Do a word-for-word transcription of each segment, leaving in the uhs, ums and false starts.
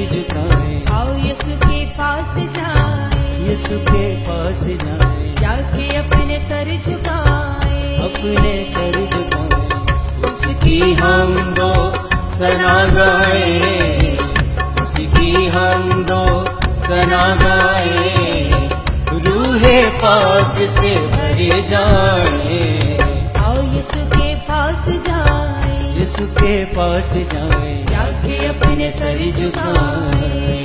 झुकाएं, आओ यीशु के पास जाएं, यीशु के पास जाएं, जाके अपने सर झुकाएं, अपने सर झुकाएं, उसकी हम दो सना गाएं, उसकी हम दो सना गाएं, रूहे पाक से भरे जाएं। आओ यीशु के पास जाएं, यीशु के पास जाएं, जाके अपने सर झुकाएं।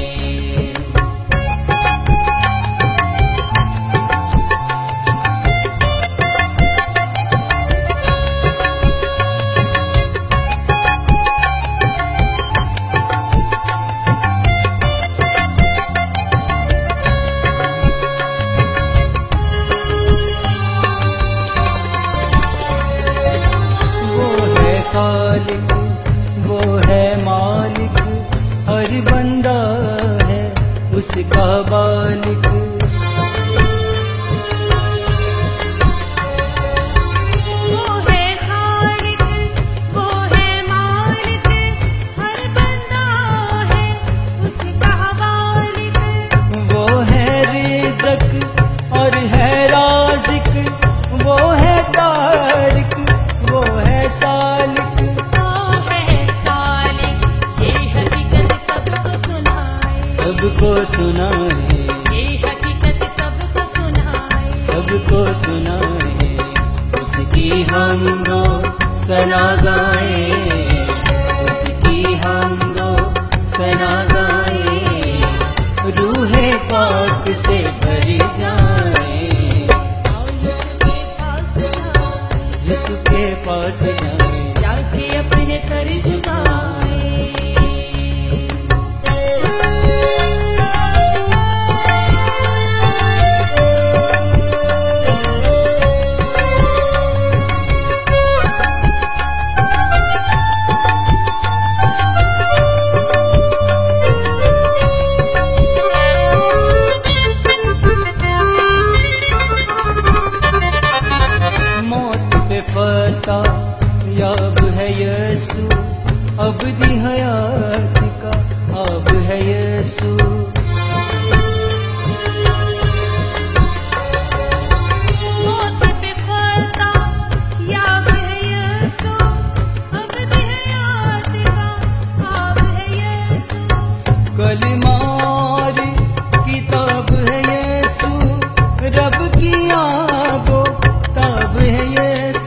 खालिक वो है मालिक, हर बंदा है उसका बालिक। वो है खालिक, वो है मालिक, हर बंदा है उसका बालिक। वो है रिज़्क़ और है राज़िक, वो है तारिक, वो है सालिक। सबको सुनाए, ये हकीकत सबको सुनाए, सबको सुनाए, उसकी हम दो सना गाएं, उसकी हम दो सना गाएं, रूहे पाक से भर जाएं। आओ यीशु के पास जाएं, यीशु के पास जाएं, जाके अपने सर झुकाएं। फता याब है यीशु, अब दी हयात का अब है यीशु। मौत पे फता याब है यीशु, अब दी हयात का अब है यीशु। कलिमारी किताब है यीशु, रब की आबो ताब है यीशु।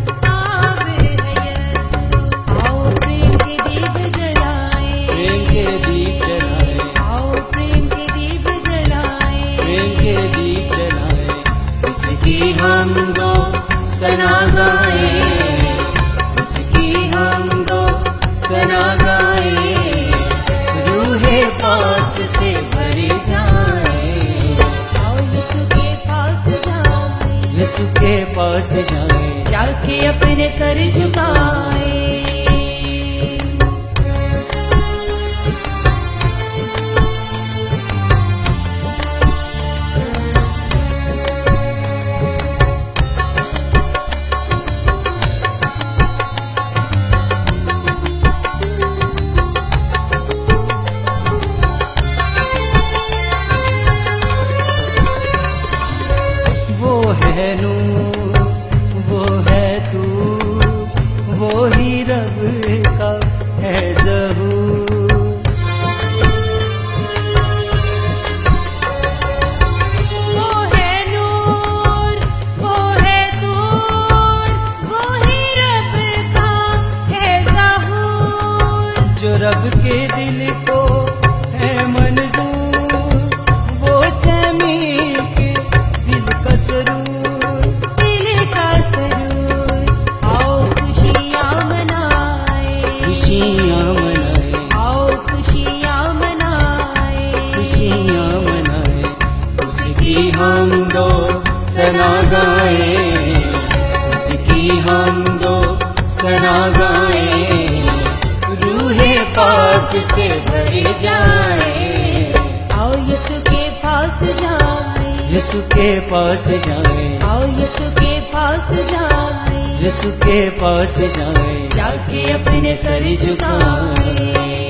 हम दो सना गाएं, उसकी हम दो सना गाएं, रूहे पाक से भरे जाएं। आओ यीशु के पास जाएं, यीशु के पास जाएं, जाके अपने सर झुकाएं। है नूर, वो है तू, वो ही रब का है ज़हूर। वो है नूर, वो है तू, वो ही रब का है ज़हूर। जो रब के दिल को है मंजूर, वो समी के दिल का सरूर। खुशियाँ मनाए, आओ खुशियाँ मनाए, खुशियाँ मनाए, उसकी हम दो सना गाएं, उसकी हम दो सना गाएं, रूहे पाक से भरे जाएं। आओ यीशु के पास जाएं, यीशु के पास जाएं, आओ यीशु के पास जाएं, यीशु के पास जाएं, जाके अपने सर झुकाएं।